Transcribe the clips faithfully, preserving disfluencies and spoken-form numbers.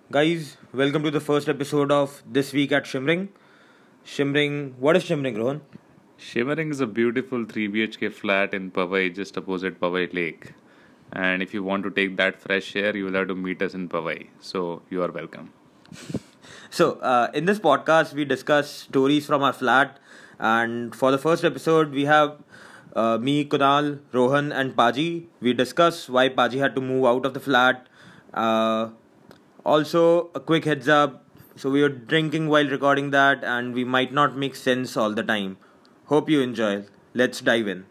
Guys, welcome to the first episode of This Week at Shimmering. Shimmering, what is Shimmering, Rohan? Shimmering is a beautiful three B H K flat in Powai, just opposite Powai Lake. And if you want to take that fresh air, you will have to meet us in Powai. So, you are welcome. So, uh, in this podcast, we discuss stories from our flat. And for the first episode, we have uh, me, Kunal, Rohan, and Paji. We discuss why Paji had to move out of the flat. Uh, also, a quick heads up. So, we were drinking while recording that, and we might not make sense all the time. Hope you enjoy. Let's dive in.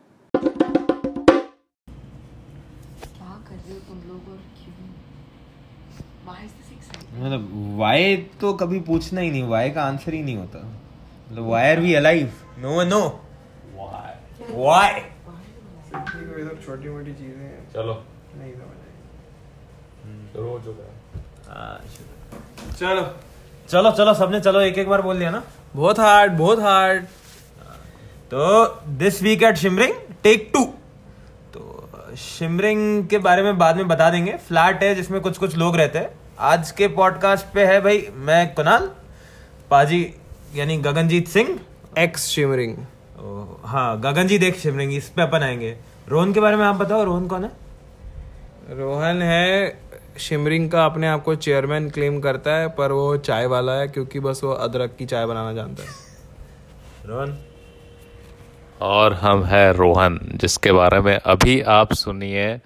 मतलब why तो कभी पूछना ही नहीं, Y का answer ही नहीं होता. मतलब why are we alive? No no why why छोटी मोटी चीजें चलो नहीं समझ शुरू हो चुका है. चलो चलो चलो सबने चलो एक एक बार बोल दिया ना. बहुत हार्ड बहुत हार्ड. तो this week at shimmering tech two. तो शिमरिंग के बारे में बाद में बता देंगे. फ्लैट है जिसमें कुछ कुछ लोग रहते हैं. आज के पॉडकास्ट पे है भाई मैं कुणाल, पाजी यानी गगनजीत सिंह एक्स शिमरिंग. हाँ गगनजीत एक शिमरिंग, इस पे अपन आएंगे. रोहन के बारे में आप बताओ, रोहन कौन है? रोहन है शिमरिंग का, अपने आप को चेयरमैन क्लेम करता है, पर वो चाय वाला है क्योंकि बस वो अदरक की चाय बनाना जानता है. रोहन. और हम है रोहन, जिसके बारे में अभी आप सुनिए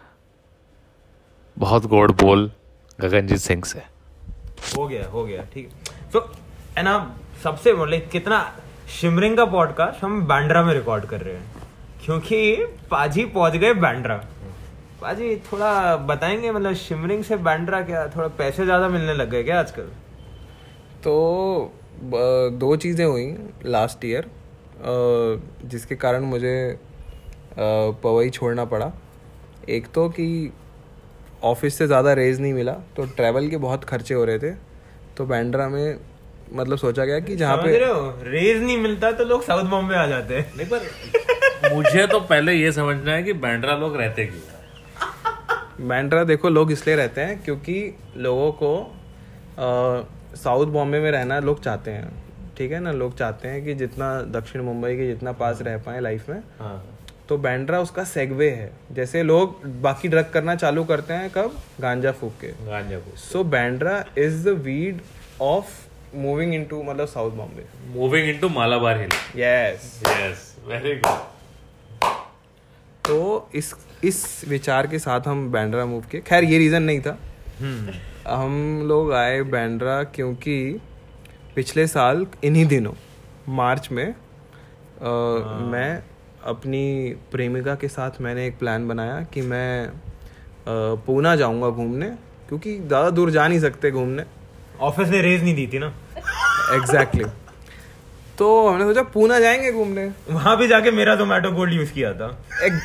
बहुत गोड बोल गगनजीत सिंह से. हो गया हो गया ठीक है. तो है ना, सबसे बोले कितना शिमरिंग का पॉडकास्ट हम बांद्रा में रिकॉर्ड कर रहे हैं क्योंकि पाजी पहुंच गए बांद्रा. पाजी थोड़ा बताएंगे, मतलब शिमरिंग से बांद्रा क्या थोड़ा पैसे ज्यादा मिलने लग गए क्या आजकल? तो दो चीज़ें हुई लास्ट ईयर जिसके कारण मुझे पवई छोड़ना पड़ा. एक तो कि ऑफिस से ज़्यादा रेज नहीं मिला, तो ट्रैवल के बहुत खर्चे हो रहे थे. तो बांद्रा में मतलब सोचा गया कि जहाँ पे रेज नहीं मिलता तो लोग साउथ बॉम्बे आ जाते हैं. नहीं, पर मुझे तो पहले ये समझना है कि बांद्रा लोग रहते क्यों. बांद्रा देखो लोग इसलिए रहते हैं क्योंकि लोगों को आ, साउथ बॉम्बे में रहना लोग चाहते हैं. ठीक है ना, लोग चाहते हैं कि जितना दक्षिण मुंबई के जितना पास रह पाए लाइफ में. हाँ. तो बांद्रा उसका सेगवे है. जैसे लोग बाकी ड्रग करना चालू करते हैं कब, गांजा फूक के. गांजा फूक. So Bandra is the weed of moving into मतलब south Bombay, moving into Malabar hill. Yes yes, very good. तो इस इस विचार के साथ हम बांद्रा मूव किए. खैर ये रीज़न नहीं था. हम लोग आए बांद्रा क्योंकि पिछले साल इन्हीं दिनों मार्च में आ, मैं अपनी प्रेमिका के साथ मैंने एक प्लान बनाया कि मैं पूना जाऊंगा घूमने, क्योंकि ज़्यादा दूर जा नहीं सकते घूमने. ऑफिस ने रेज नहीं दी थी ना. एग्जैक्टली. तो हमने सोचा पूना जाएंगे घूमने. वहां भी जाके मेरा जोमैटो गोल्ड यूज किया था.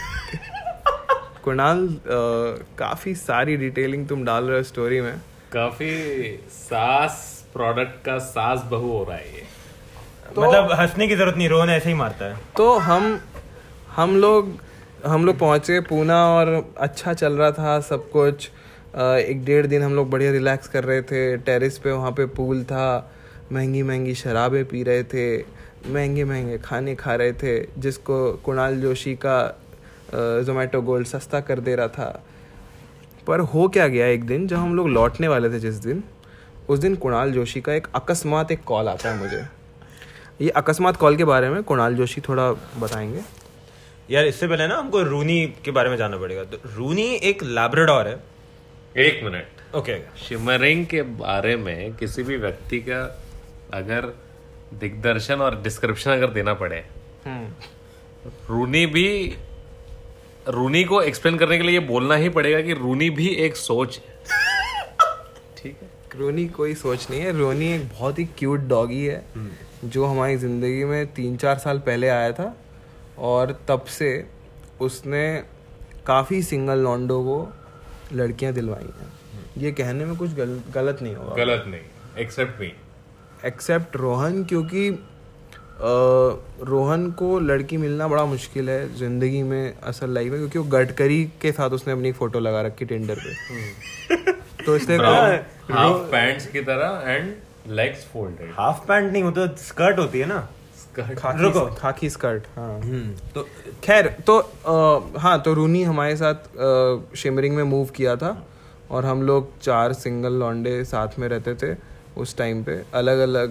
कुणाल काफी सारी डिटेलिंग तुम डाल रहे हो स्टोरी में. काफी सास प्रोडक्ट का सास बहू हो रहा है ये. तो, मतलब हंसने की जरूरत नहीं, रोहन ऐसे ही मारता है. तो हम हम लोग हम लोग पहुंचे पूना और अच्छा चल रहा था सब कुछ. एक डेढ़ दिन हम लोग बढ़िया रिलैक्स कर रहे थे. टेरेस पे वहाँ पे पूल था, महंगी महंगी शराबें पी रहे थे, महंगे महंगे खाने खा रहे थे, जिसको कुणाल जोशी का जोमेटो गोल्ड सस्ता कर दे रहा था. पर हो क्या गया, एक दिन जब हम लोग लौटने वाले थे, जिस दिन उस दिन कुणाल जोशी का एक अकस्मात एक कॉल आता है मुझे. ये अकस्मात कॉल के बारे में कुणाल जोशी थोड़ा बताएंगे. यार इससे पहले ना हमको रूनी के बारे में जानना पड़ेगा. तो रूनी एक लैब्राडोर है. एक मिनट. ओके. शिमरिंग के बारे में किसी भी व्यक्ति का अगर दिग्दर्शन और डिस्क्रिप्शन अगर देना पड़े, रूनी भी रूनी को एक्सप्लेन करने के लिए ये बोलना ही पड़ेगा कि रूनी भी एक सोच है. ठीक है, रूनी कोई सोच नहीं है. रूनी एक बहुत ही क्यूट डॉगी है जो हमारी ज़िंदगी में तीन चार साल पहले आया था, और तब से उसने काफ़ी सिंगल लॉन्डो को लड़कियां दिलवाई हैं. ये कहने में कुछ गल, गलत नहीं होगा. गलत नहीं, एक्सेप्ट मी, एक्सेप्ट रोहन, क्योंकि आ, रोहन को लड़की मिलना बड़ा मुश्किल है ज़िंदगी में, असल लाइफ में, क्योंकि वो गडकरी के साथ उसने अपनी फ़ोटो लगा रखी टिंडर पे. तो इसलिए हाफ पैंट्स की तरह and legs folded. Half pant नहीं, वो तो स्कर्ट होती है ना, खाकी, खाकी स्कर्ट। हाँ तो खैर तो आ, हाँ तो रूनी हमारे साथ शिमरिंग में मूव किया था और हम लोग चार सिंगल लॉन्डे साथ में रहते थे उस टाइम पे। अलग अलग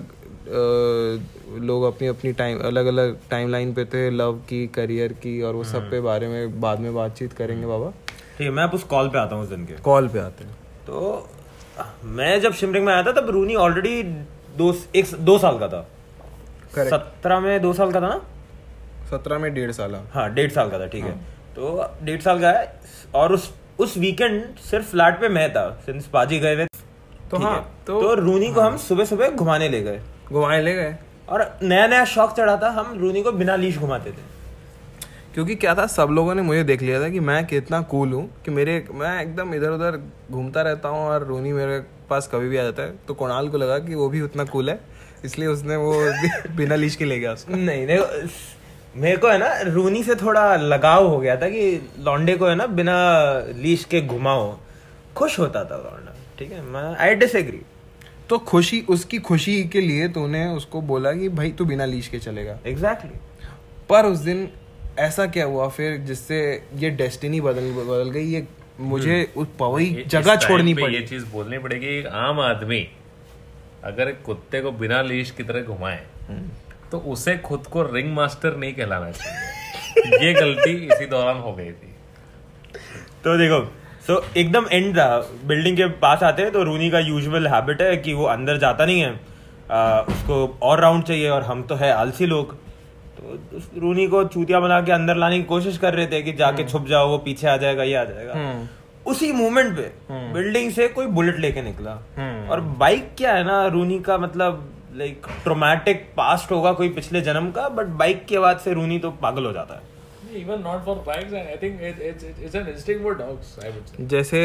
लोग अपनी अपनी टाइम अलग अलग टाइम लाइन पे थे, लव की, करियर की और वो सब पे बारे में बाद में बातचीत करेंगे बाबा। ठीक है, मैं अब उस कॉल पे आता हूँ उस दिन के। कॉल पे आते हैं तो मैं जब शिमरिंग में आया था तब रूनी ऑलरेडी दो एक दो साल का था। सत्रह में दो साल का था ना? सत्रह में डेढ़ साल। हाँ डेढ़ साल का था, ठीक है। तो डेढ़ साल का है और उस उस वीकेंड सिर्फ फ्लैट पे मैं था, सिंस पाजी गए हुए। तो हाँ तो, तो रूनी को हम सुबह सुबह घुमाने ले गए घुमाने ले गए और नया नया शौक चढ़ा था, हम रूनी को बिना लीश घुमाते थे। क्योंकि क्या था, सब लोगों ने मुझे देख लिया था कि मैं कितना कूल हूँ, कि मेरे मैं एकदम इधर उधर घूमता रहता हूँ और रूनी मेरे पास कभी भी आ जाता है। तो कुणाल को लगा कि वो भी उतना कूल है, इसलिए उसने वो बिना लीश के ले गया उसको। नहीं नहीं, मेरे को है ना रूनी से थोड़ा लगाव हो गया था कि लौंडे को है ना बिना लीश के घुमाओ, खुश होता था लौंडा। ठीक है, मैं आई डिसएग्री। तो खुशी, उसकी खुशी के लिए तूने उसको बोला कि भाई तू बिना लीश के चलेगा। Exactly exactly. पर उस दिन ऐसा क्या हुआ फिर जिससे ये डेस्टिनी बदल बदल गई, ये मुझे उस पवई जगह छोड़नी पड़ी। ये चीज बोलनी पड़ेगी, एक आम आदमी अगर एक कुत्ते को बिना लीश की तरह घुमाए तो उसे खुद को रिंग मास्टर नहीं कहलाना चाहिए। ये गलती इसी दौरान हो गई थी। तो देखो, सो so, एकदम एंड था, बिल्डिंग के पास आते हैं तो रूनी का यूजुअल हैबिट है कि वो अंदर जाता नहीं है, आ, उसको और राउंड चाहिए और हम तो है आलसी लोग। तो रूनी को चूतिया बना के अंदर लाने की कोशिश कर रहे थे कि जाके छुप जाओ, वो पीछे आ जाएगा, ये आ जाएगा। उसी मोमेंट पे बिल्डिंग से कोई बुलेट लेके निकला। और बाइक क्या है ना, रूनी का मतलब लाइक ट्रोमैटिक पास्ट होगा कोई पिछले जन्म का, बट बाइक की आवाज से रूनी तो पागल हो जाता है। Even not for bikes, I think it, it's it's an instinct for dogs, I would say. जैसे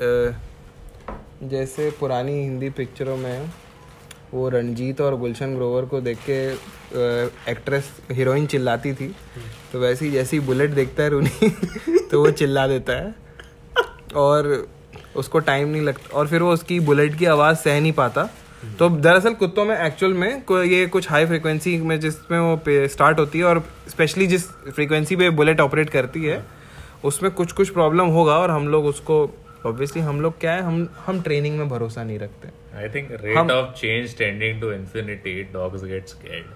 जैसे पुरानी हिंदी पिक्चरों में वो रंजीत और गुलशन ग्रोवर को देख के एक्ट्रेस हीरोइन चिल्लाती थी, तो वैसे ही जैसी बुलेट देखता है रूनी तो वो चिल्ला देता है और उसको टाइम नहीं लगता और फिर वो उसकी बुलेट की आवाज़ सह नहीं पाता। तो दरअसल कुत्तों में एक्चुअल में ये कुछ हाई फ्रीक्वेंसी में जिसमें वो स्टार्ट होती है और स्पेशली जिस फ्रीक्वेंसी पे बुलेट ऑपरेट करती है उसमें कुछ कुछ प्रॉब्लम होगा और हम लोग उसको ऑब्वियसली हम लोग क्या है, हम हम ट्रेनिंग में भरोसा नहीं रखते। I think rate of change tending to infinity, dogs get scared,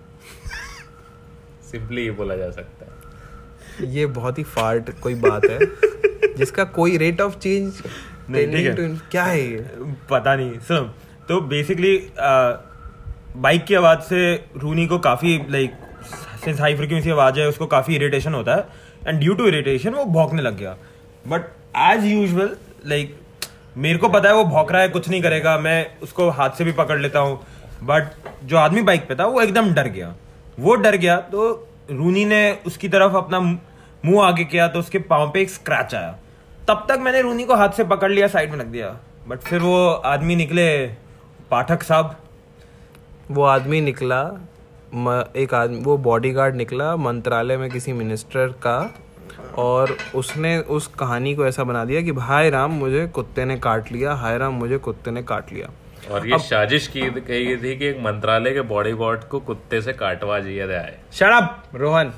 simply ये बोला जा सकता है। ये बहुत ही फार्ट कोई बात है जिसका कोई रेट ऑफ चेंज क्या है ये पता नहीं। सो तो बेसिकली बाइक की आवाज से रूनी को काफी लाइक सिंस हाई फ्रीक्वेंसी आवाज है उसको काफी इरिटेशन होता है एंड ड्यू टू इरिटेशन वो भौंकने लग गया। बट एज यूजुअल लाइक मेरे को पता है वो भौंक रहा है, कुछ नहीं करेगा, मैं उसको हाथ से भी पकड़ लेता हूँ। बट जो आदमी बाइक पे था वो एकदम डर गया। वो डर गया तो रूनी ने उसकी तरफ अपना मुंह आगे किया तो उसके पाँव पे एक स्क्रैच आया। तब तक मैंने रूनी को हाथ से पकड़ लिया, साइड में रख दिया। बट फिर वो आदमी निकले, पाठक साहब। वो आदमी निकला, एक आदमी वो बॉडीगार्ड निकला मंत्रालय में किसी मिनिस्टर का, और उसने उस कहानी को ऐसा बना दिया कि हाय राम मुझे कुत्ते ने काट लिया, हाय राम मुझे कुत्ते ने काट लिया। और ये साजिश की गई थी कि एक मंत्रालय के बॉडीगार्ड को कुत्ते से काटवा दिया जाए। Shut up Rohan.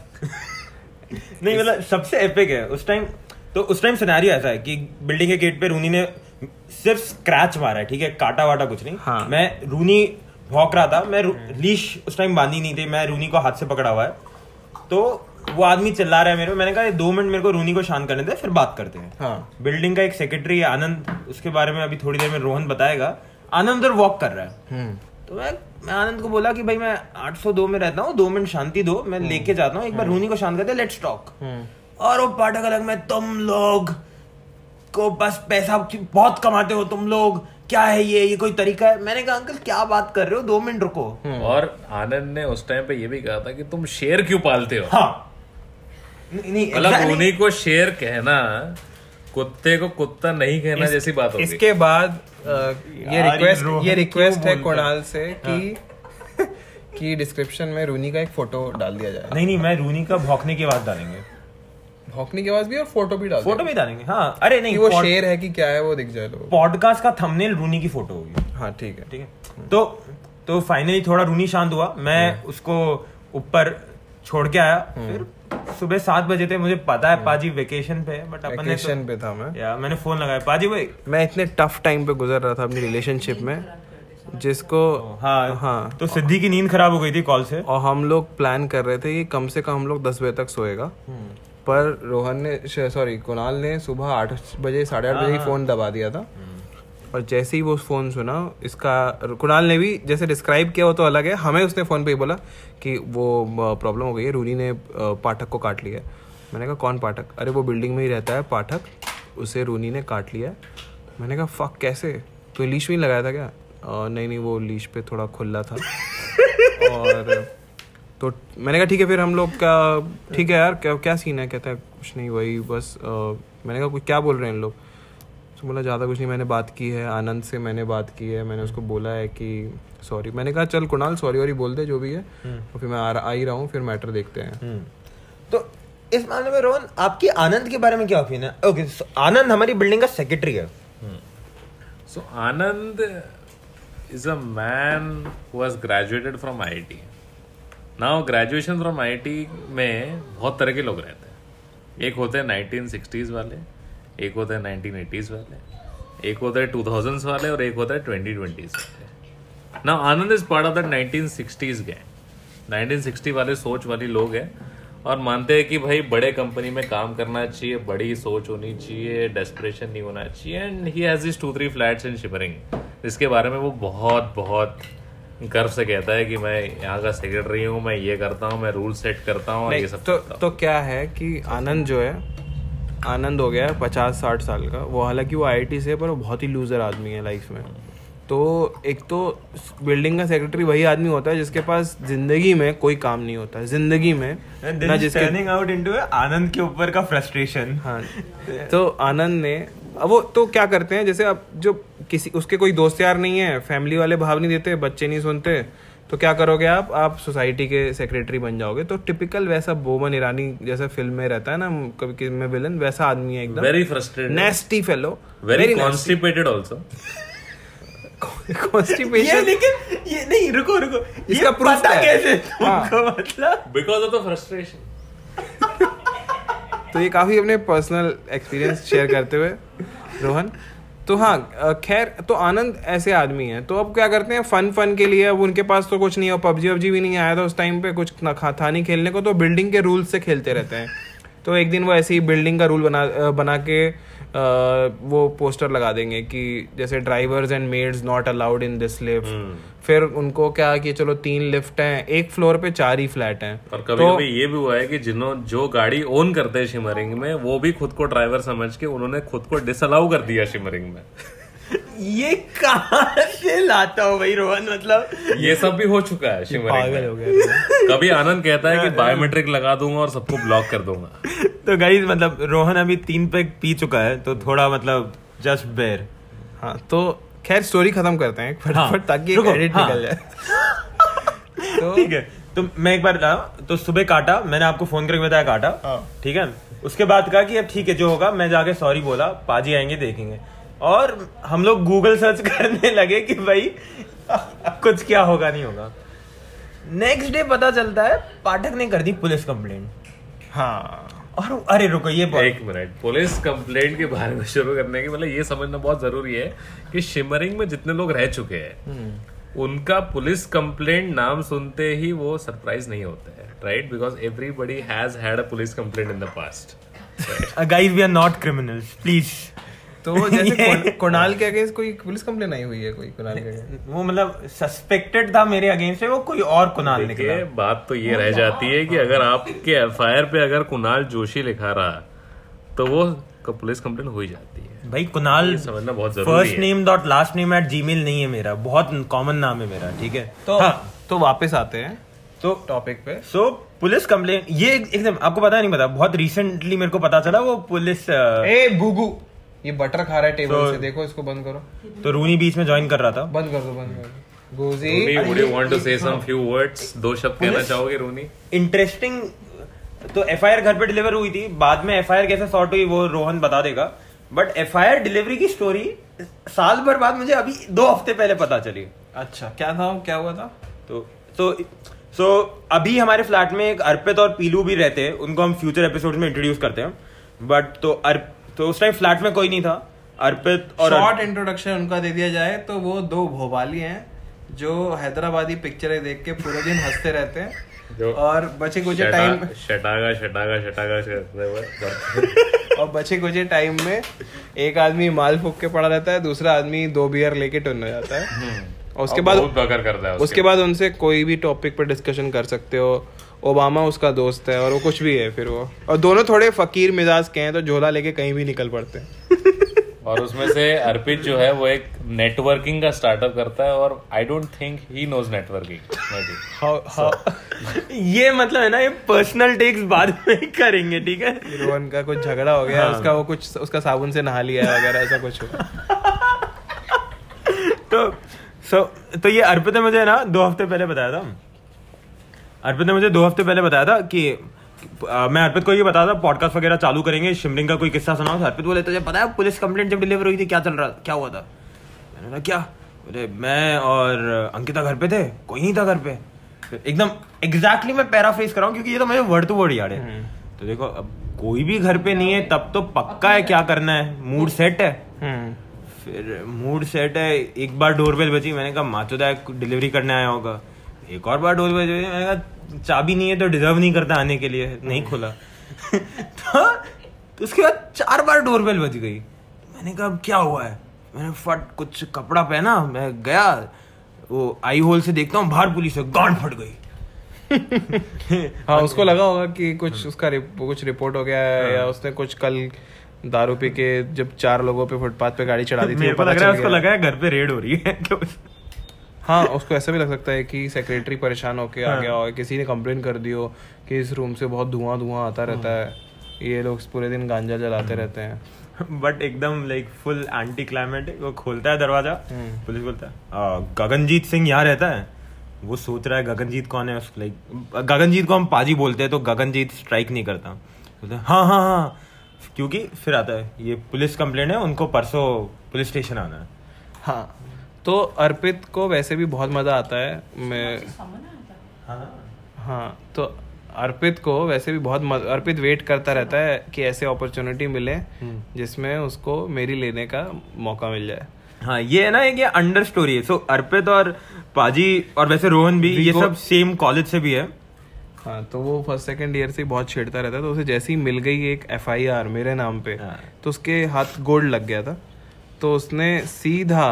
नहीं मतलब सबसे एपिक है उस टाइम। तो उस टाइम सिनेरियो ऐसा है कि बिल्डिंग के गेट पे रूनी ने सिर्फ स्क्रैच मारा है, ठीक है, काटा वाटा कुछ नहीं। हाँ। मैं रूनी भौंक रहा था, मैं लीश उस टाइम बांधी नहीं थी, मैं रूनी को हाथ से पकड़ा हुआ है। तो वो आदमी चिल्ला रहा है मेरे को, मैंने कहा दो मिनट मेरे को रूनी को शांत करने दे फिर बात करते हैं। हाँ। बिल्डिंग का एक सेक्रेटरी है आनंद, उसके बारे में अभी थोड़ी देर में रोहन बताएगा। आनंद और वॉक कर रहा है। तो मैं मैं आनंद को बोला कि भाई मैं आठ सौ दो में रहता हूँ, दो मिनट शांति दो, मैं लेके जाता हूँ, एक बार रूनी को शांत करते, लेट्स टॉक। और वो पाठक अलग में, तुम लोग को बस पैसा बहुत कमाते हो तुम लोग, क्या है ये ये कोई तरीका है? मैंने कहा अंकल क्या बात कर रहे हो, दो मिनट रुको। और आनंद ने उस टाइम पे ये भी कहा था कि तुम शेर क्यों पालते हो। हाँ नहीं मतलब उन्हीं को शेर कहना, कुत्ते को कुत्ता नहीं कहना इस, जैसी बात होगी। इसके बाद आ, ये रिक्वेस्ट ये रिक्वेस्ट है कुणाल से कि हाँ। कि डिस्क्रिप्शन में रूनी का एक फोटो डाल दिया जाए। नहीं नहीं मैं रूनी का भौंकने की बात डालेंगे। भौंकने की आवाज भी और फोटो भी डाल फोटो भी डालेंगे। हाँ अरे नहीं, वो शेर है कि क्या है वो दिख जाए। लोग पॉडकास्ट का थंबनेल रूनी की फोटो होगी। हाँ ठीक है ठीक है। तो तो फाइनली थोड़ा रूनी शांत हुआ, मैं उसको ऊपर छोड़ के आया। फिर सुबह सात बजे थे, मुझे पता है पाजी वेकेशन पे है, बट अपन ने वेकेशन पे था मैं या मैंने फोन लगाया, पाजी भाई मैं इतने टफ टाइम पे गुजर रहा था अपनी रिलेशनशिप में जिसको हाँ हाँ तो सिद्धि की नींद खराब हो गई थी कॉल से, और हम लोग प्लान कर रहे थे कि कम से कम हम लोग दस बजे तक सोएगा, पर रोहन ने सॉरी कुणाल ने सुबह आठ बजे साढ़े आठ बजे ही फोन दबा दिया था। और जैसे ही वो फोन सुना, इसका कुणाल ने भी जैसे डिस्क्राइब किया वो तो अलग है, हमें उसने फोन पे ही बोला कि वो प्रॉब्लम हो गई है, रूनी ने पाठक को काट लिया है। मैंने कहा कौन पाठक? अरे वो बिल्डिंग में ही रहता है पाठक, उसे रूनी ने काट लिया है। मैंने कहा फक कैसे, तो लीश भी नहीं लगाया था क्या? आ, नहीं नहीं वो लीश पे थोड़ा खुला था। और तो मैंने कहा ठीक है फिर हम लोग का ठीक है यार क्या क्या सीन है? कहता है कुछ नहीं वही बस आ, मैंने कहा क्या बोल रहे हैं इन लोग? तो बोला ज़्यादा कुछ नहीं, मैंने बात की है आनंद से, मैंने बात की है, मैंने उसको बोला है कि सॉरी। मैंने कहा चल कुणाल सॉरी वॉरी बोल दे जो भी है, और फिर मैं आ, आ ही रहा हूँ, फिर मैटर देखते हैं। तो इस मामले में रोहन आपकी आनंद के बारे में क्या ओपिनियन है? ओके आनंद हमारी बिल्डिंग का सेक्रेटरी है। सो आनंद is a man who has graduated from I I T. Now graduation from I I T में बहुत तरह के लोग रहते हैं। एक होते हैं नाइनटीन सिक्सटीज़ वाले, एक होते हैं नाइनटीन एटीज़ वाले, एक होते हैं टू थाउज़ेंड्स वाले और एक होता है ट्वेंटी ट्वेंटीज़ वाले। Now Anand is part of the nineteen sixties gang. Nineteen sixty वाले सोच वाली लोग हैं और मानते हैं कि भाई बड़े कंपनी में काम करना चाहिए, बड़ी सोच होनी चाहिए, डेस्परेशन नहीं होना चाहिए। And he has this two three flats in shimmering, जिसके बारे में वो बहुत बहुत गर्व से कहता है कि मैं यहाँ का सेक्रेटरी हूँ, मैं ये करता हूँ, मैं रूल सेट करता हूँ और ये सब तो, करता हूँ। तो क्या है कि आनंद जो है, आनंद हो गया है पचास साठ साल का, वो हालांकि वो आई आई टी से पर वो बहुत ही लूजर आदमी है लाइफ में। तो एक तो बिल्डिंग का सेक्रेटरी वही आदमी होता है जिसके पास जिंदगी में कोई काम नहीं होता है, जिंदगी में ना जिसके टर्निंग आउट इनटू आनंद के ऊपर का फ्रस्ट्रेशन। हाँ तो आनंद ने अब वो तो क्या करते हैं, जैसे अब जो किसी उसके कोई दोस्त यार नहीं है, फैमिली वाले भाव नहीं देते, बच्चे नहीं सुनते, तो क्या करोगे आप आप सोसाइटी के सेक्रेटरी बन जाओगे। तो टिपिकल वैसा बोमन ईरानी जैसा फिल्म में रहता है ना कभी में विलन, वैसा आदमी है एकदम very frustrated, nasty fellow, very constipated also. Constipation लेकिन ये नहीं, रुको रुको, इसका प्रूफ कैसे तुमको? मतलब बिकॉज ऑफ द फ्रस्ट्रेशन। तो ये काफी अपने पर्सनल एक्सपीरियंस शेयर करते हुए रोहन। तो हाँ खैर, तो आनंद ऐसे आदमी है, तो अब क्या करते हैं फन फन के लिए, अब उनके पास तो कुछ नहीं है, पबजी वबजी भी नहीं आया था उस टाइम पे, कुछ था नहीं खेलने को, तो बिल्डिंग के रूल से खेलते रहते हैं। तो एक दिन वो ऐसे ही बिल्डिंग का रूल बना बना के आ, वो पोस्टर लगा देंगे कि जैसे drivers and maids not allowed in this lift. फिर उनको क्या कि चलो तीन लिफ्ट हैं, एक फ्लोर पे चार ही फ्लैट हैं। और कभी तो, कभी ये भी हुआ है कि जिन्हों जो गाड़ी ओन करते हैं शिमरिंग में, वो भी खुद को ड्राइवर समझ के उन्होंने खुद को डिसअलाउ कर दिया शिमरिंग में। ये कहाँ से लाता हो भाई रोहन? मतलब ये सब भी हो चुका है शिमरिंग में। कभी आनंद कहता है कि बायोमेट्रिक लगा दूंगा और सबको ब्लॉक कर दूंगा। तो गाइस मतलब रोहन अभी तीन पैक पी चुका है, तो थोड़ा मतलब जस्ट बेयर। हाँ तो खैर स्टोरी खत्म करते हैं फटाफट, हाँ, ताकि एडिट हाँ, निकल जाए। तो ठीक है, तो मैं एक बार तो सुबह काटा, मैंने आपको फोन करके बताया काटा, ठीक है। उसके बाद कहा कि अब ठीक है जो होगा, मैं जाके सॉरी बोला, पाजी आएंगे देखेंगे, और हम लोग गूगल सर्च करने लगे कि भाई कुछ क्या होगा नहीं होगा। नेक्स्ट डे पता चलता है पाठक ने कर दी पुलिस कंप्लेंट। हाँ और अरे रुको, ये एक मिनट, पुलिस कंप्लेंट के बारे में शुरू करने की मतलब ये समझना बहुत जरूरी है कि शिमरिंग में जितने लोग रह चुके हैं उनका पुलिस कंप्लेंट नाम सुनते ही वो सरप्राइज नहीं होता है, right? Because everybody has had a police complaint in the past. Guys we are not criminals please. तो जैसे कुणाल के अगेंस्ट कोई पुलिस कंप्लेंट आई हुई है कोई कुणाल के अगेंस्ट? वो मतलब सस्पेक्टेड था मेरे अगेंस्ट है, वो कोई और कुणाल निकला। बात तो ये रह जाती है कि अगर आपके एफ आई आर पे अगर कुणाल जोशी लिखा रहा तो वो पुलिस कंप्लेंट हो ही जाती है। भाई कुणाल समझना बहुत जरूरी है। First name dot last name at gmail नहीं है मेरा, बहुत कॉमन नाम है मेरा, ठीक है। तो हाँ, तो वापस आते हैं तो टॉपिक पे। सो पुलिस कंप्लेंट ये एकदम आपको पता नहीं पता, बहुत रिसेंटली मेरे को पता चला वो पुलिस। ए गुगू ये बटर खा रहा है टेबल so, से, देखो इसको बंद करो। तो रूनी बीच में ज्वाइन कर रहा था। बंद कर दो, बंद कर दो। गोजी would you want to say some few words? दो शब्द कहना चाहोगे रूनी? इंटरेस्टिंग तो एफ आई आर घर पे डिलीवर हुई थी, बाद में एफ आई आर कैसे सॉर्ट हुई वो रोहन बता देगा, but F I R delivery की स्टोरी साल भर बाद मुझे अभी दो हफ्ते पहले पता चली। अच्छा, क्या था, क्या हुआ था? तो तो सो so, अभी हमारे फ्लैट में एक अर्पित और पीलू भी रहते हैं, उनको हम फ्यूचर एपिसोड में इंट्रोड्यूस करते हैं, बट तो अर्प तो उस टाइम फ्लैट में कोई नहीं था। अर्पित और शॉर्ट इंट्रोडक्शन उनका दे दिया जाए तो वो दो भोपाली हैं जो हैदराबादी पिक्चरें देख के पूरे दिन हंसते रहते हैं और बचे कुछ टाइम शटागा शटागा शटागा करते और बचे कुछ टाइम में एक आदमी माल फूक के पड़ा रहता है, दूसरा आदमी दो बियर लेके टुन हो जाता है और उसके बाद करता है। उसके बाद उनसे कोई भी टॉपिक पर डिस्कशन कर सकते हो। ओबामा उसका दोस्त है और वो कुछ भी है फिर वो, और दोनों थोड़े फकीर मिजाज के हैं तो झोला लेके कहीं भी निकल पड़ते हैं। और उसमें से अर्पित जो है वो एक नेटवर्किंग का स्टार्टअप करता है और I don't think he knows networking. ये मतलब है ना, ये पर्सनल टेक्स बाद में करेंगे, ठीक है। रोहन का कुछ झगड़ा हो गया, हाँ। उसका वो कुछ उसका साबुन से नहा लिया है वगैरह ऐसा कुछ हुआ। तो सो तो ये अर्पित ने मुझे ना दो हफ्ते पहले बताया था अर्पित ने मुझे दो हफ्ते पहले बताया था कि आ, मैं अर्पित को ये बताया था पॉडकास्ट वगैरह चालू करेंगे, शिमरिंग का कोई किस्सा सुनाओ। अर्पित बोले तुझे पता है पुलिस कंप्लेंट जब डिलीवर हुई थी क्या चल रहा क्या हुआ था? मैंने बोला क्या? बोले मैं और अंकिता घर पे थे, कोई नहीं था घर पे। एकदम एग्जैक्टली मैं पैराफ्रेज कर रहा हूँ क्योंकि ये तो मुझे वर्ड टू वर्ड याद है। तो देखो अब कोई भी घर पे नहीं है तब तो पक्का है क्या करना है, मूड सेट है। फिर मूड सेट है, एक बार डोरबेल बजी, मैंने कहा माचोदा डिलीवरी करने आया होगा। एक और बार डोरबेल बजी, मैंने कहा चाबी नहीं है तो डिजर्व नहीं करता आने के लिए, नहीं खोला। तो, तो उसके बाद चार बार डोरबेल बज गई। मैंने कहा क्या हुआ है? मैंने फट कुछ कपड़ा पहना, मैं गया, वो आई होल से देखता हूँ बाहर पुलिस है, गांड फट गई। हाँ, उसको लगा होगा कि कुछ उसका रिप, कुछ रिपोर्ट हो गया है, या उसने कुछ कल दारू पी के जब चार लोगों पे फुटपाथ पे गाड़ी चढ़ा दी थी, पता लग रहा है उसको लगा है घर पे रेड हो रही है। हाँ, उसको ऐसा भी लग सकता है कि सेक्रेटरी परेशान होके आ गया हो, किसी ने कंप्लेन कर दी हो कि इस रूम से बहुत धुआं धुआं आता रहता है, ये लोग पूरे दिन गांजा जलाते रहते हैं। बट एकदम लाइक फुल एंटी क्लाइमेटिक। वो खोलता है दरवाजा, पुलिस बोलता है गगनजीत सिंह यहाँ रहता है। वो सोच रहा है गगनजीत कौन है, लाइक गगनजीत को हम पाजी बोलते हैं तो गगनजीत स्ट्राइक नहीं करता। बोलता है हाँ हाँ हाँ, क्योंकि फिर आता है ये पुलिस कंप्लेंट है, उनको परसों पुलिस स्टेशन आना है। हाँ, तो अर्पित को वैसे भी बहुत मजा आता है। मैं हाँ तो अर्पित को वैसे भी बहुत मजा, अर्पित वेट करता रहता है कि ऐसे अपॉर्चुनिटी मिले जिसमें उसको मेरी लेने का मौका मिल जाए। हाँ, ये है ना, एक ये अंडर स्टोरी है। सो अर्पित और पाजी और वैसे रोहन भी, ये सब सेम कॉलेज से भी है। हाँ, तो वो फर्स्ट सेकंड ईयर से बहुत छेड़ता रहता है। तो उसे जैसे ही मिल गई एक एफ आई आर मेरे नाम पे, तो उसके हाथ गोल्ड लग गया था। तो उसने सीधा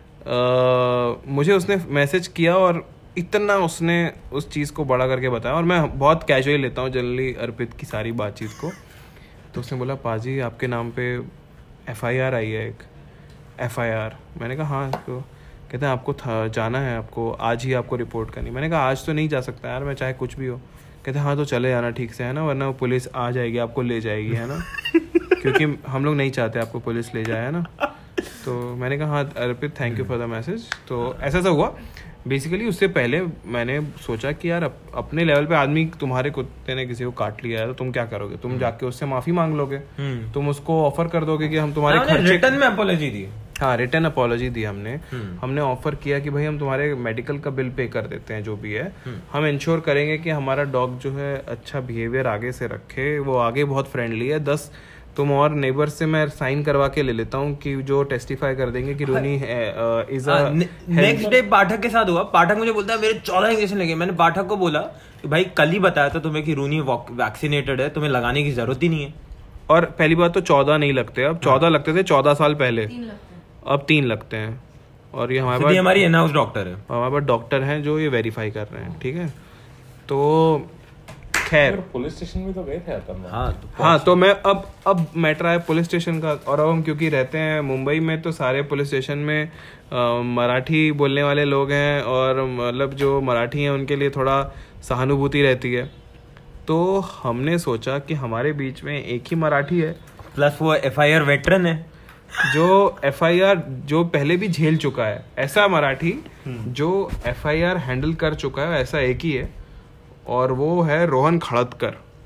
Uh, मुझे उसने मैसेज किया और इतना उसने उस चीज़ को बड़ा करके बताया, और मैं बहुत कैजुअली लेता हूँ जनरली अर्पित की सारी बातचीत को। तो उसने बोला पाजी आपके नाम पे एफ आई आर आई है, एक एफ आई आर। मैंने कहा हाँ। तो कहते हैं आपको था जाना है, आपको आज ही आपको रिपोर्ट करनी। मैंने कहा आज तो नहीं जा सकता यार, मैं चाहे कुछ भी हो। कहते हाँ तो चले जाना ठीक से, है ना, वरना पुलिस आ जाएगी आपको ले जाएगी, है ना, क्योंकि हम लोग नहीं चाहते आपको पुलिस ले जाए, है ना। तो मैंने कहा हाँ Arpit thank you for the message. तो ऐसा सा हुआ बेसिकली। उससे पहले मैंने सोचा कि यार अप, अपने लेवल पे आदमी, तुम्हारे कुत्ते ने किसी को काट लिया है तो तुम क्या करोगे? तुम जाके उससे माफी मांग लोगे, तुम उसको ऑफर कर दोगे कि हम तुम्हारे खर्चे, रिटर्न में अपॉलॉजी दी। हाँ, रिटर्न अपॉलॉजी दी हमने। हमने ऑफर किया कि भाई हम तुम्हारे मेडिकल का बिल पे कर देते हैं, जो भी है हम इंश्योर करेंगे कि हमारा डॉग जो है अच्छा बिहेवियर आगे से रखे, वो आगे बहुत फ्रेंडली है। दस तुम और नेबर से मैं साइन करवा के ले लेता हूँ कि जो टेस्टिफाई कर देंगे कि Rooney is a. Next day Pathak के साथ हुआ। पाठक मुझे बोलता है मेरे चौदह इंजेक्शन लगे। मैंने पाठक को बोला कि भाई कल ही बताया था तुम्हें कि रूनी वैक्सीनेटेड है, तुम्हें लगाने की जरूरत ही नहीं है। और पहली बात तो चौदह नहीं लगते, अब चौदह लगते थे चौदह साल पहले, अब तीन लगते हैं। और ये हमारे पास हमारी इन हाउस डॉक्टर है, हमारे पास डॉक्टर हैं जो ये वेरीफाई कर रहे हैं, ठीक है। तो खैर पुलिस स्टेशन में तो गए थे अपन। हाँ तो, हाँ तो मैं अब अब मैटर है पुलिस स्टेशन का। और अब हम क्योंकि रहते हैं मुंबई में, तो सारे पुलिस स्टेशन में आ, मराठी बोलने वाले लोग हैं, और मतलब जो मराठी हैं उनके लिए थोड़ा सहानुभूति रहती है। तो हमने सोचा कि हमारे बीच में एक ही मराठी है, प्लस वो एफ आई आर वेटरन है, जो एफ आई आर जो पहले भी झेल चुका है। ऐसा मराठी जो एफ आई आर हैंडल कर चुका है, ऐसा एक ही है, और वो है रोहन खड़तकर,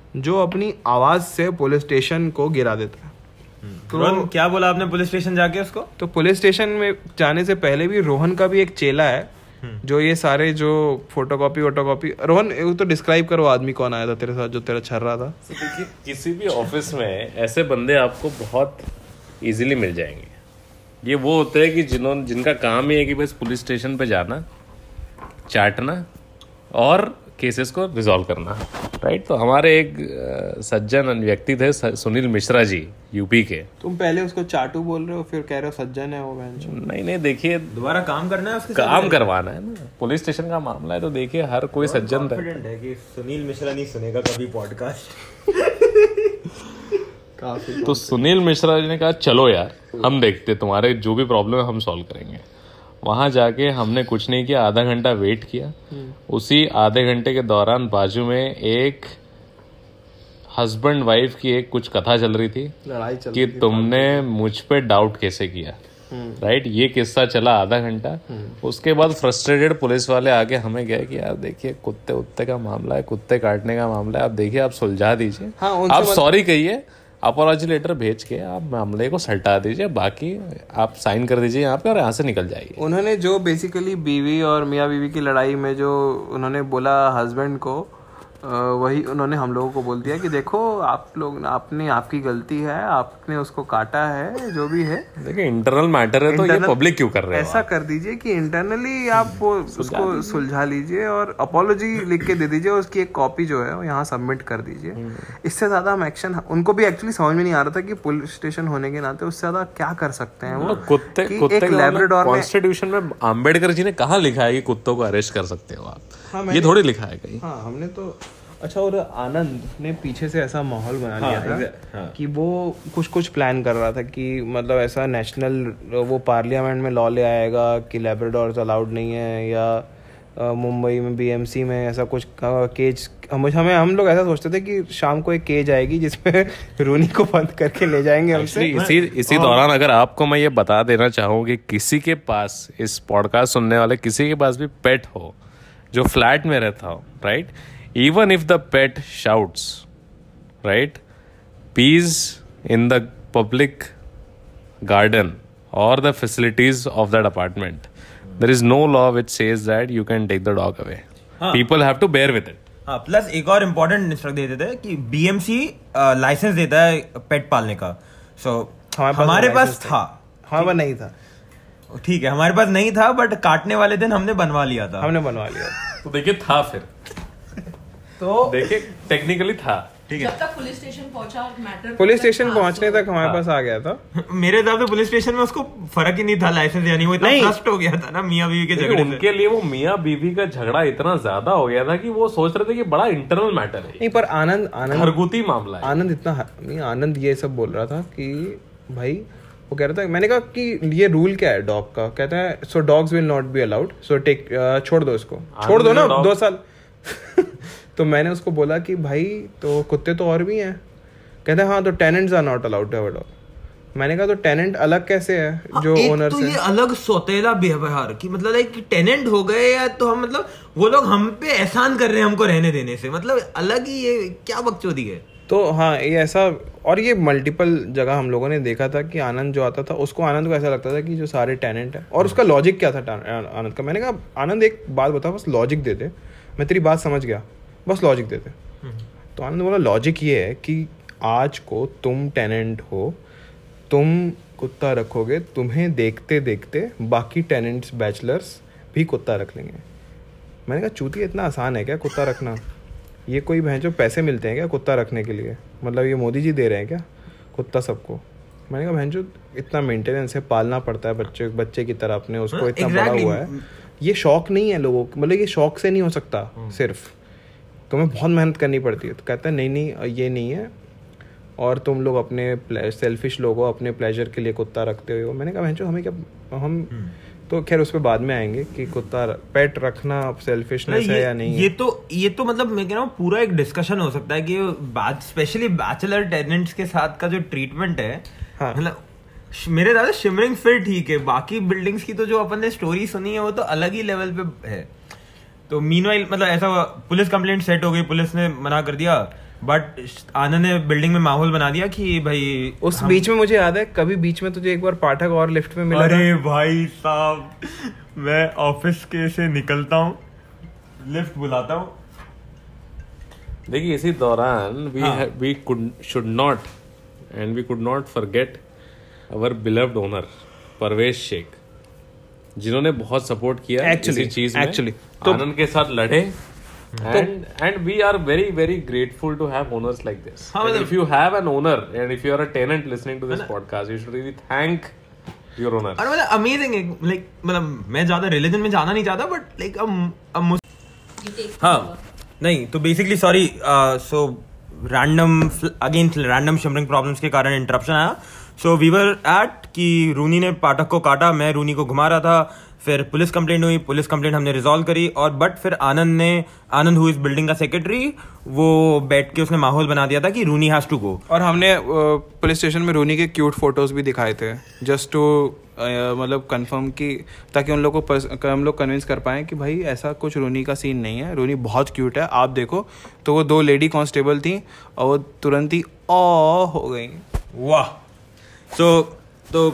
जो अपनी आवाज से पुलिस स्टेशन को गिरा देता है। तो रोहन, क्या बोला आपने पुलिस स्टेशन जाके उसको? तो पुलिस स्टेशन में जाने से पहले भी रोहन का भी एक चेला है जो ये सारे जो फोटोकॉपी वोटोकॉपी, रोहन वो तो डिस्क्राइब करो आदमी कौन आया था तेरे साथ जो तेरा छर रहा था। देखिए किसी भी ऑफिस में ऐसे बंदे आपको बहुत इजीली मिल जाएंगे। ये वो होते हैं कि जिन्होंने जिनका काम ही है कि बस पुलिस स्टेशन पे जाना, चाटना और केसेस को रिजॉल्व करना, राइट। तो हमारे एक सज्जन व्यक्ति थे सुनील मिश्रा जी, यूपी के। तुम पहले उसको चाटू बोल रहे हो, फिर कह रहे हो सज्जन है वो। नहीं नहीं, देखिए दोबारा काम करना है उसके काम करवाना है ना, पुलिस स्टेशन का मामला है। तो देखिए हर कोई सज्जन है कि सुनील मिश्रा नहीं सुनेगा कभी पॉडकास्ट। काफी तो सुनील मिश्रा जी ने कहा चलो यार हम देखते, तुम्हारे जो भी प्रॉब्लम है हम सॉल्व करेंगे। वहां जाके हमने कुछ नहीं किया, आधा घंटा वेट किया। उसी आधे घंटे के दौरान बाजू में एक हस्बैंड वाइफ की एक कुछ कथा चल रही थी, लड़ाई चल कि तुमने मुझ पे डाउट कैसे किया, राइट। ये किस्सा चला आधा घंटा। उसके बाद फ्रस्ट्रेटेड पुलिस वाले आके हमें गए कि यार देखिए कुत्ते उत्ते का मामला है, कुत्ते काटने का मामला है, आप देखिए आप सुलझा दीजिए, आप सॉरी कहिए, अपॉलॉजी लेटर भेज के आप मामले को सल्टा दीजिए, बाकी आप साइन कर दीजिए यहाँ पे और यहाँ से निकल जाइए। उन्होंने जो बेसिकली बीवी और मियाँ बीवी की लड़ाई में जो उन्होंने बोला हस्बैंड को, वही उन्होंने हम लोगों को बोल दिया कि देखो आप लोग, आपने आपकी गलती है, आपने उसको काटा है, जो भी है। देखिए इंटरनल मैटर है तो ये पब्लिक क्यों कर रहे हो? ऐसा कर दीजिए कि इंटरनली आप वो उसको सुलझा लीजिए और अपोलॉजी लिख के दे दीजिए, उसकी एक कॉपी जो है वो यहाँ सबमिट कर दीजिए। इससे ज्यादा हम एक्शन, उनको भी एक्चुअली समझ में नहीं आ रहा था कि पुलिस स्टेशन होने के नाते उससे ज्यादा क्या कर सकते हैं वो। कुत्ते कुत्ते लैब्राडोर में कॉन्स्टिट्यूशन में अम्बेडकर जी ने कहाँ लिखा है कि कुत्तों को अरेस्ट कर सकते हो आप? हाँ, ये थोड़ी लिखा है कहीं। हाँ हमने तो अच्छा। और आनंद ने पीछे से ऐसा माहौल बना लिया हाँ, था हाँ। कि वो कुछ कुछ प्लान कर रहा था कि मतलब ऐसा नेशनल वो पार्लियामेंट में लॉ ले आएगा कि लैब्राडोर्स अलाउड नहीं है, या मुंबई में बीएमसी में ऐसा कुछ केज। हम हमें हम लोग ऐसा सोचते थे कि शाम को एक केज आएगी जिसमें रूनी को बंद करके ले जाएंगे हमसे। इसी इसी दौरान अगर आपको मैं ये बता देना चाहूँ कि किसी के पास, इस पॉडकास्ट सुनने वाले किसी के पास भी पेट हो जो फ्लैट में रहता हो, right, even if the pet shouts, right, pees in the public garden or the facilities of that apartment, there is no law which says that you can take the dog away. हाँ. People have to bear with it. हाँ, plus एक और important instruct देते थे कि BMC licence देता है पेट पालने का। सो so, हमारे पास था, हाँ वो नहीं था, ठीक है हमारे पास नहीं था, बट काटने वाले दिन हमने बनवा लिया था। हमने बनवा लिया तो देखिए था, फिर तो देखिए टेक्निकली था, ठीक है। जब तक पुलिस स्टेशन पहुंचा, मैटर पुलिस स्टेशन पहुंचने तक हमारे पास आ गया था। मेरे हिसाब से पुलिस स्टेशन में उसको फर्क ही नहीं था लाइसेंस, यानी वो इतना फ्रस्ट्रेट हो गया था ना मियाँ बीवी के झगड़े से। उनके लिए वो मियाँ बीवी का झगड़ा इतना ज्यादा हो गया था कि वो सोच रहे थे कि बड़ा इंटरनल मैटर है। नहीं, पर आनंद आनंद घरगुती मामला है। आनंद इतना नहीं, आनंद ये सब बोल रहा था कि भाई, वो कह रहा था, मैंने कहा कि ये रूल क्या है डॉग का, कहता है so dogs will not be allowed, so take, छोड़ दो इसको, छोड़ दो ना दो साल। तो मैंने उसको बोला कि भाई तो कुत्ते तो और भी हैं। कहते हैं हाँ तो tenants are not allowed to have a dog. मैंने कहा तो टेनेंट अलग कैसे है जो ओनर तो से? ये अलग सौतेला व्यवहार कि मतलब एक टेनेंट हो गए या तो हम, मतलब वो लोग हम पे एहसान कर रहे हैं हमको रहने देने से, मतलब अलग ही ये क्या बकचोदी है। तो हाँ ये ऐसा, और ये मल्टीपल जगह हम लोगों ने देखा था कि आनंद जो आता था उसको, आनंद को ऐसा लगता था कि जो सारे टेनेंट है, और उसका लॉजिक क्या था आनंद का। मैंने कहा आनंद एक बात बता, बस लॉजिक दे दे, मैं तेरी बात समझ गया, बस लॉजिक देते। तो आनंद बोला लॉजिक ये है कि आज को तुम टेनेंट हो, तुम कुत्ता रखोगे, तुम्हें देखते देखते बाकी टेनेंट्स बैचलर्स भी कुत्ता रख लेंगे। मैंने कहा चूती इतना आसान है क्या कुत्ता रखना? ये कोई बहन जो पैसे मिलते हैं क्या कुत्ता रखने के लिए? मतलब ये मोदी जी दे रहे हैं क्या कुत्ता सबको? मैंने कहा बहन जो इतना मेंटेनेंस है, पालना पड़ता है बच्चे बच्चे की तरह अपने उसको, इतना बड़ा हुआ है। ये शौक नहीं है लोगों को, मतलब ये शौक से नहीं हो सकता, सिर्फ तुम्हें बहुत मेहनत करनी पड़ती है। तो कहता है नहीं नहीं ये नहीं है, और तुम लोग अपने सेल्फिश लोग हो, अपने प्लेजर के लिए कुत्ता रखते हो। मैंने कहा बहन हमें क्या, हम तो खैर उस पर बाद में आएंगे कि कुत्ता पेट रखना सेल्फिशनेस है या नहीं। ये तो ये तो मतलब मैं कह रहा हूँ पूरा एक डिस्कशन हो सकता है कि बात स्पेशली बैचलर टेनेंट्स के साथ का जो ट्रीटमेंट है, हाँ। मतलब मेरे दादा शिमरिंग फिर ठीक है, बाकी बिल्डिंग्स की तो जो अपन ने स्टोरी सुनी है वो तो अलग ही लेवल पे है। तो मीनवाइल मतलब ऐसा पुलिस कंप्लेंट सेट हो गई, पुलिस ने मना कर दिया, बट आनंद ने बिल्डिंग में माहौल बना दिया कि भाई उस बीच में मुझे याद है कभी बीच में तुझे एक बार पाठक और लिफ्ट में मिला अरे भाई साहब मैं ऑफिस के से निकलता हूँ लिफ्ट बुलाता हूँ देखिए इसी दौरान we we could should not and we could not forget our beloved owner Parvesh Sheikh जिन्होंने बहुत सपोर्ट किया Actually, इसी चीज में actually. तो आनंद के साथ लड़े and and we are very very grateful to have owners like this. And if you have an owner and if you are a tenant listening to this podcast, you should really thank your owner. और मतलब amazing है like मतलब मैं ज्यादा religion में जाना नहीं चाहता बट लाइक अब हाँ नहीं तो basically sorry so random again random shimmering problems के कारण इंटरप्शन आया सो वी वर एट कि रूनी ने पाठक को काटा मैं रूनी को घुमा रहा था फिर पुलिस कंप्लेंट हुई पुलिस कंप्लेंट हमने रिजॉल्व करी और बट फिर आनंद ने आनंद हु इज बिल्डिंग का सेक्रेटरी वो बैठ के उसने माहौल बना दिया था कि रूनी हैज टू गो और हमने पुलिस स्टेशन में रूनी के क्यूट फोटोज भी दिखाए थे जस्ट टू मतलब कंफर्म कि ताकि उन लोग को हम लोग कन्विंस कर पाएं कि भाई ऐसा कुछ रूनी का सीन नहीं है रूनी बहुत क्यूट है आप देखो तो वो दो लेडी कांस्टेबल थी और वो तुरंत ही ओ हो गई वाह सो तो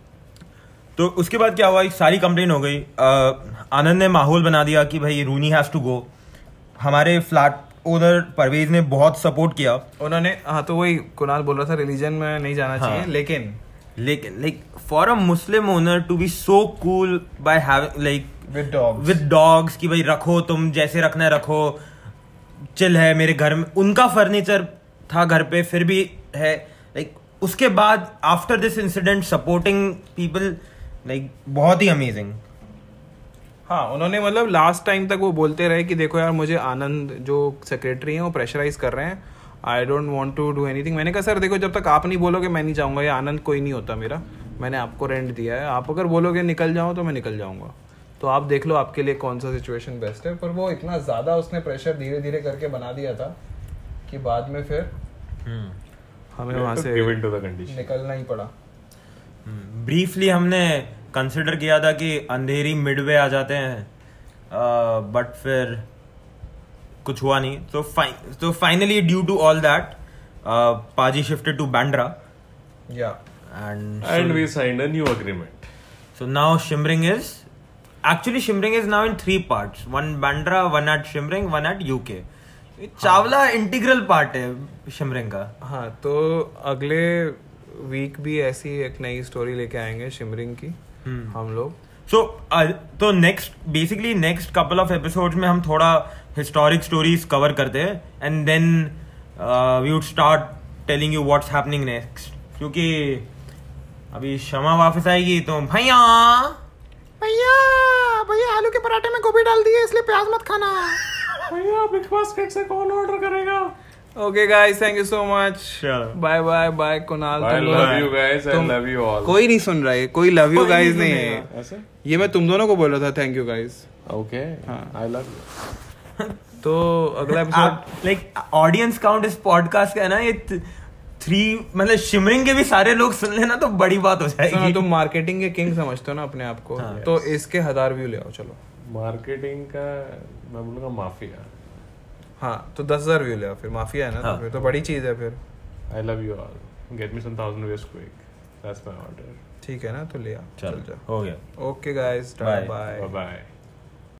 तो उसके बाद क्या हुआ सारी कंप्लेन हो गई आनंद ने माहौल बना दिया कि भाई रूनी हैज टू गो हमारे फ्लैट ओनर परवेज ने बहुत सपोर्ट किया उन्होंने हाँ तो वही कुणाल बोल रहा था रिलीजन में नहीं जाना चाहिए हाँ, लेकिन लेकिन like for a Muslim owner to be so cool by having like with dogs with dogs कि भाई रखो तुम जैसे रखना है रखो चिल है मेरे घर में उनका फर्नीचर था घर पे फिर भी है लाइक उसके बाद after this incident supporting people like बहुत ही अमेजिंग हाँ उन्होंने मतलब लास्ट टाइम तक वो बोलते रहे कि देखो यार मुझे आनंद जो सेक्रेटरी हैं वो प्रेशराइज कर रहे हैं I don't want to do anything मैंने कहा सर देखो जब तक आप नहीं बोलोगे मैं नहीं जाऊंगा ये आनंद कोई नहीं होता मेरा मैंने आपको रेंट दिया है आप अगर बोलोगे निकल जाओ तो मैं निकल जाऊंगा तो आप देख लो आपके लिए कौन सा सिचुएशन बेस्ट है पर वो इतना ज़्यादा उसने प्रेशर धीरे धीरे करके बना दिया था कि बाद में फिर हमें वहाँ से निकलना ही पड़ा ब्रीफली हमने कंसिडर किया था कि अंधेरी मिडवे आ जाते हैं बट फिर कुछ हुआ नहीं तो फाइन तो finally due to all that पाजी शिफ्टेड टू बैंड्रा या and and we signed a new agreement so now Shimring is actually Shimring is now in three parts one Bandra one at Shimring one at U K Chawla integral part है Shimring का हाँ तो अगले week भी ऐसी एक नई story लेके आएंगे शिमरिंग की hmm. हम लोग सो so, uh, तो next basically next couple of episodes में हम थोड़ा हिस्टोरिक स्टोरीज कवर करते हैं and then we would start telling you what's happening next क्योंकि अभी शमा वापस आएगी तो भैया भैया भैया आलू के पराठे में गोभी डाल दिए इसलिए प्याज मत खाना भैया बिग बास्केट से कौन ऑर्डर करेगा Okay guys, thank you so much. Bye bye bye Kunal. I love you guys. I love you all. कोई नहीं सुन रहा है, कोई love you guys नहीं है. ऐसे? ये मैं तुम दोनों को बोल रहा था thank you guys. Okay. हाँ. I love you. तो अगला एपिसोड like audience count इस podcast का है ना ये थ्री मतलब शिमरिंग के भी सारे लोग सुन लेना तो बड़ी बात हो जाएगी. सुनो तुम मार्केटिंग के किंग समझते हो ना अपने आप को तो इसके हजार व्यू ले आओ चलो. मार्केटिंग का मैं बोलूँगा माफिया. हाँ तो दस हजार व्यू ले फिर माफिया है ना हाँ. तो फिर तो बड़ी चीज है फिर. I love you all get me some thousand views quick that's my order. ठीक है ना तो ले आ चल जा हो गया. Okay guys bye bye bye.